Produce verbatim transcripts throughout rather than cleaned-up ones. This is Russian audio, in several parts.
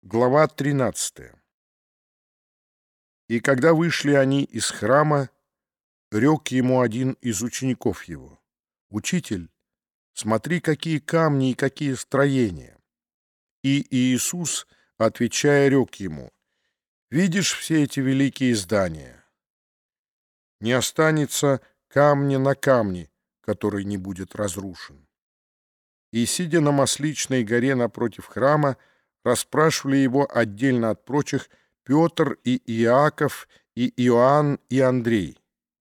Глава тринадцатая. И когда вышли они из храма, рёк ему один из учеников его: «Учитель, смотри, какие камни и какие строения». И Иисус, отвечая, рёк ему: «Видишь все эти великие здания? Не останется камня на камне, который не будет разрушен». И, сидя на Масличной горе напротив храма, расспрашивали его отдельно от прочих Петр и Иаков и Иоанн и Андрей: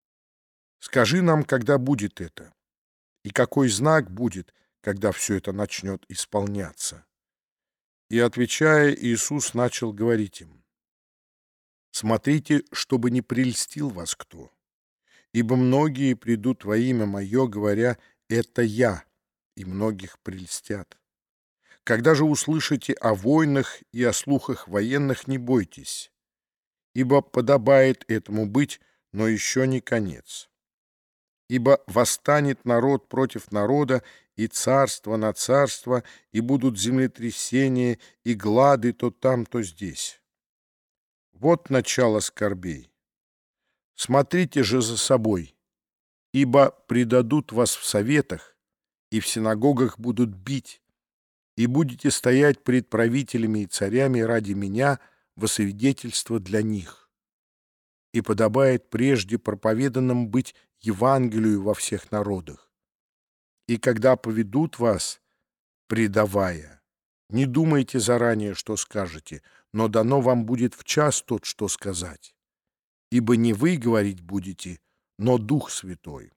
«Скажи нам, когда будет это, и какой знак будет, когда все это начнет исполняться?» И, отвечая, Иисус начал говорить им: «Смотрите, чтобы не прельстил вас кто, ибо многие придут во имя Мое, говоря: „Это Я“, и многих прельстят. Когда же услышите о войнах и о слухах военных, не бойтесь, ибо подобает этому быть, но еще не конец. Ибо восстанет народ против народа, и царство на царство, и будут землетрясения, и глады то там, то здесь. Вот начало скорбей. Смотрите же за собой, ибо предадут вас в советах, и в синагогах будут бить, и будете стоять пред правителями и царями ради Меня во свидетельство для них. И подобает прежде проповеданным быть Евангелию во всех народах. И когда поведут вас, предавая, не думайте заранее, что скажете, но дано вам будет в час тот, что сказать. Ибо не вы говорить будете, но Дух Святой.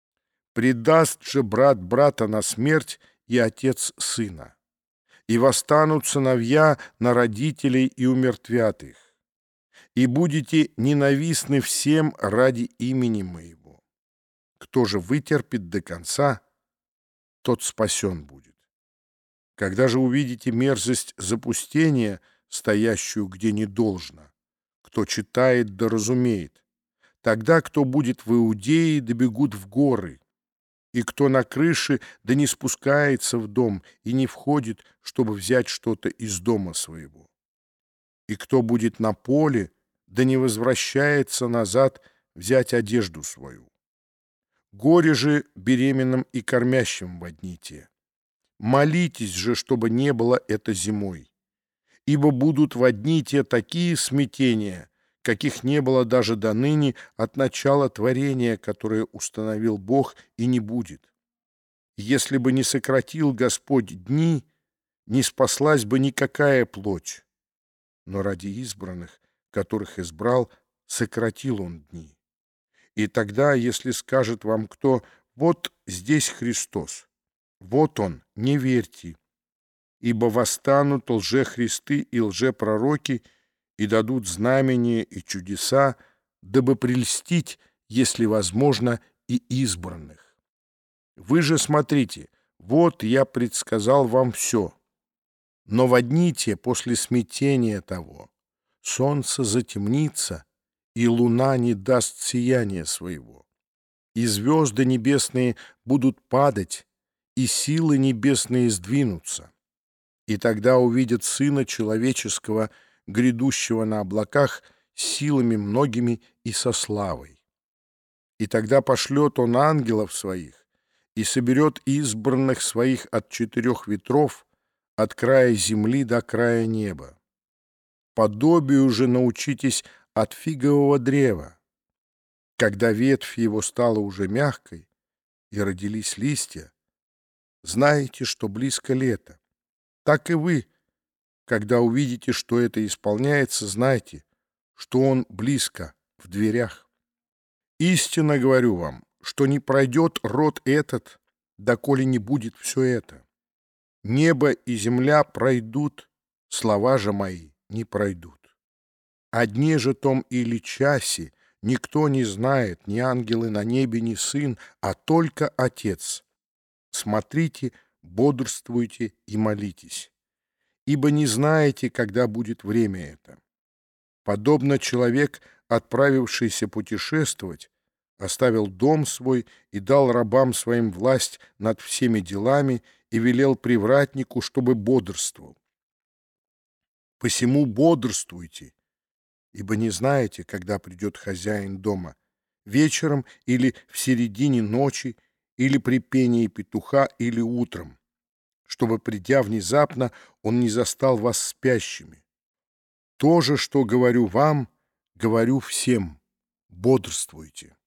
Предаст же брат брата на смерть и отец сына. И восстанут сыновья на родителей и умертвят их. И будете ненавистны всем ради имени Моего. Кто же вытерпит до конца, тот спасен будет. Когда же увидите мерзость запустения, стоящую где не должно, кто читает да разумеет, тогда кто будет в Иудее, да бегут в горы, и кто на крыше, да не спускается в дом и не входит, чтобы взять что-то из дома своего. И кто будет на поле, да не возвращается назад взять одежду свою. Горе же беременным и кормящим в одни те. Молитесь же, чтобы не было это зимой. Ибо будут в одни те такие смятения, каких не было даже до ныне от начала творения, которое установил Бог, и не будет. Если бы не сократил Господь дни, не спаслась бы никакая плоть. Но ради избранных, которых избрал, сократил Он дни. И тогда, если скажет вам кто: «Вот здесь Христос», вот Он, не верьте, ибо восстанут лжехристы и лжепророки, и дадут знамения и чудеса, дабы прельстить, если возможно, и избранных. Вы же смотрите, вот я предсказал вам все. Но в одни те, после смятения того, солнце затемнится, и луна не даст сияния своего, и звезды небесные будут падать, и силы небесные сдвинутся. И тогда увидят Сына Человеческого, грядущего на облаках, силами многими и со славой. И тогда пошлет Он ангелов Своих и соберет избранных Своих от четырех ветров, от края земли до края неба. Подобию же научитесь от фигового древа. Когда ветвь его стала уже мягкой и родились листья, знаете, что близко лето. Так и вы, когда увидите, что это исполняется, знайте, что он близко, в дверях. Истинно говорю вам, что не пройдет род этот, доколе не будет все это. Небо и земля пройдут, слова же мои не пройдут. О дне же том или часе никто не знает, ни ангелы на небе, ни сын, а только Отец. Смотрите, бодрствуйте и молитесь, ибо не знаете, когда будет время это. Подобно человек, отправившийся путешествовать, оставил дом свой и дал рабам своим власть над всеми делами и велел привратнику, чтобы бодрствовал. Посему бодрствуйте, ибо не знаете, когда придет хозяин дома, вечером или в середине ночи, или при пении петуха, или утром, чтобы, придя внезапно, он не застал вас спящими. То же, что говорю вам, говорю всем: бодрствуйте.